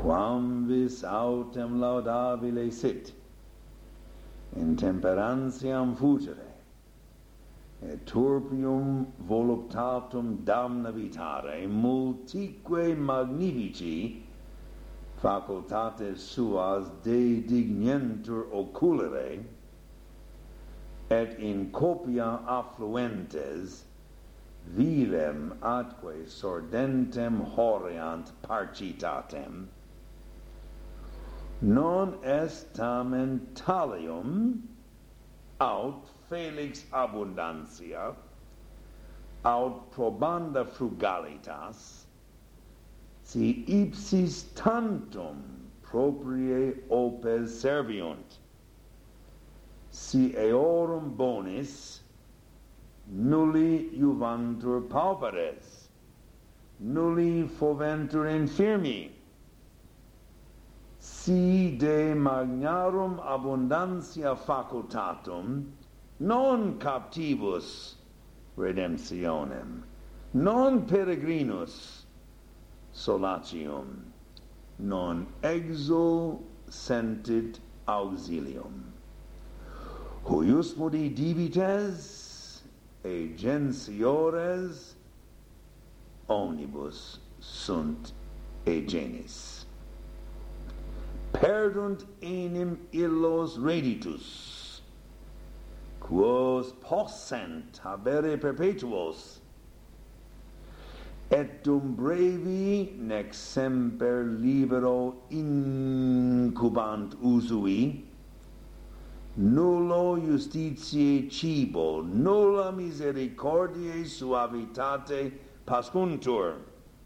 quam vis autem laudabile sit, in temperantiam futere, et turpium voluptatum damnavitare multique magnifici facultates suas dedignientur oculere, et in copia affluentes vilem atque sordentem horeant parcitatem, non est tamen talium aut felix abundantia, aut probanda frugalitas, si ipsis tantum proprie opes serviunt, si eorum bonis nulli juvantur pauperes, nulli foventur infirmi, si de magnarum abundantia facultatum non captivus redemptionem, non peregrinus solatium, non exo sentit auxilium. Huius modi divites e gentiores omnibus sunt e genis. Perdunt enim illos reditus, quos possent habere perpetuos, et dum brevi nec semper libero incubant usui, nullo justitiae cibo, nulla misericordiae suavitate pascuntur.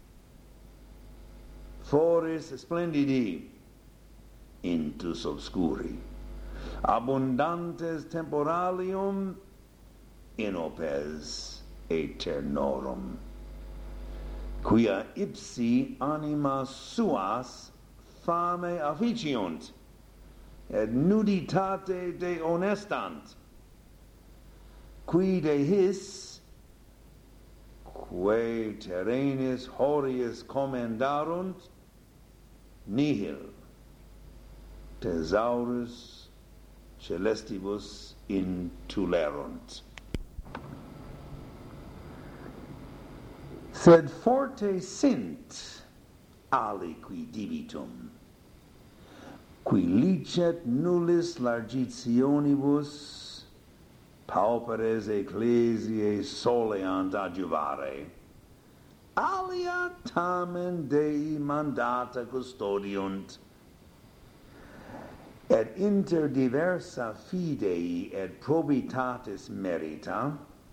Foris splendidi intus obscuri, abundantes temporalium inopes aeternorum, quia ipsi anima suas fame afficiunt, et nuditate de honestant, qui de his, quae terrenis horius commendarunt, nihil thesaurus celestibus intulerunt. Sed forte sint aliqui divitum, qui licet nullis largitionibus pauperes ecclesiae soleant adjuvare, alia tamen Dei mandata custodiunt, et inter diversa fidei et probitatis merita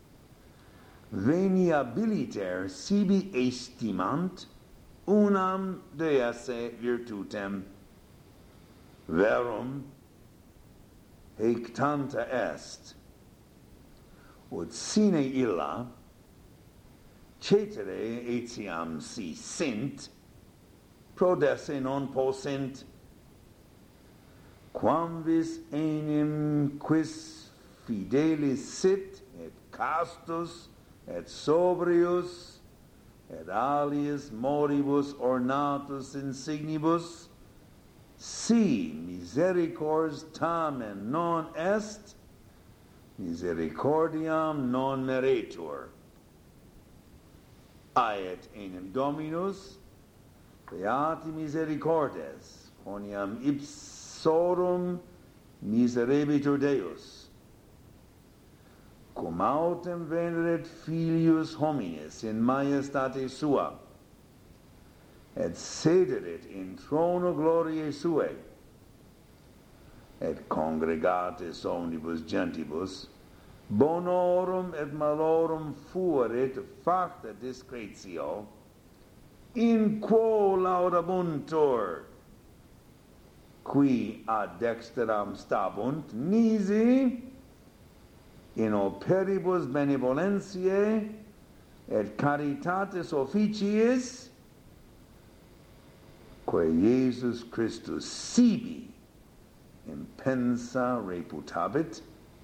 veniabiliter sibi estimant unam de esse virtutem, verum haec tanta est, ut sine illa cetere etiam si sint, prodesse non possint, quam vis enim quis fidelis sit, et castus, et sobrius, et alius moribus ornatus insignibus, si misericords tamen non est, misericordiam non meretur. Aet enim Dominus, beati misericordes, quoniam ipsorum miserebitur Deus, cum autem veneret filius hominis in majestate sua, et sederit in trono gloriae suae, et congregatis omnibus gentibus bonorum et malorum fuerit facta discretio, in quo laudabuntur, qui ad dexteram stabunt, nisi in operibus benevolentiae et caritatis officiis, quae Iesus Christus sibi impensa reputabit,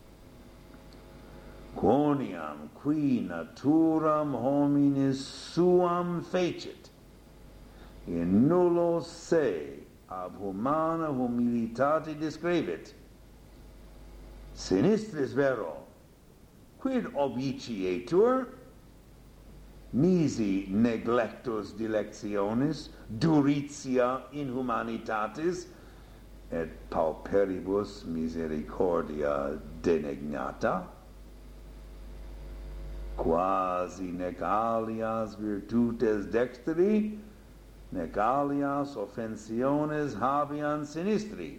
quoniam qui naturam hominis suam fecit, in nullo se ab humana humilitate descrevit. Sinistris vero, quid obicietur, nisi neglectus dilectionis, duritia inhumanitatis, et pauperibus misericordia denignata, quasi nec alias virtutes dexteri, nec alias offensiones habeant sinistri,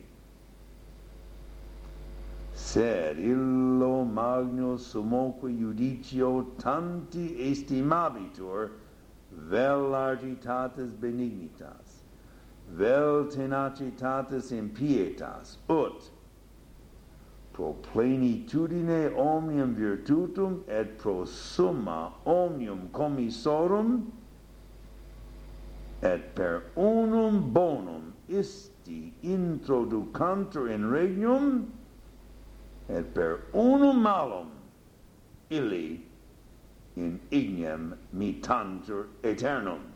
sed illo magnus summoque judicio tanti estimabitur vel largitatis benignitas, vel tenacitatis impietas, ut pro plenitudine omnium virtutum et pro summa omnium commissorum et per unum bonum isti introducantur in regnum et per unum malum illi in ignem mitantur aeternum.